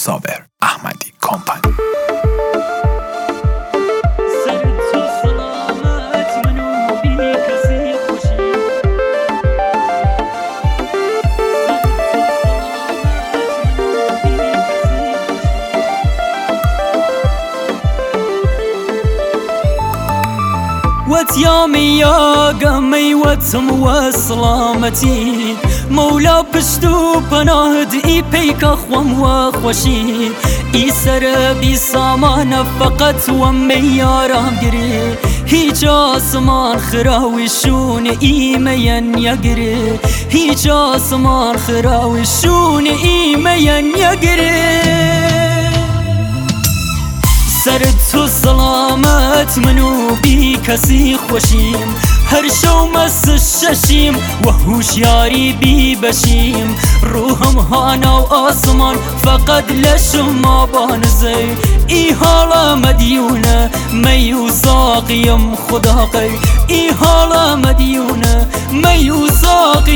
صابر احمدی کمپانی. وتيامي يا قمي وتم وسلامتي مولا بشتو پناهد ای پیک خوام و خوشی ای سر بی سامان فقط و میارم گری هیچ آسمان خراوی شون ای مین یگری هیچ آسمان خراوی شون ای مین یگری سر تو سلامت منو بی کسی خوشیم هر شو مس ششیم و هوشیاری بی بشیم روحم هانا و آسمان فقط لشما بانزی ای حالا مدیونه میو ساقیم خدا قی ای حالا مدیونه میو ساقیم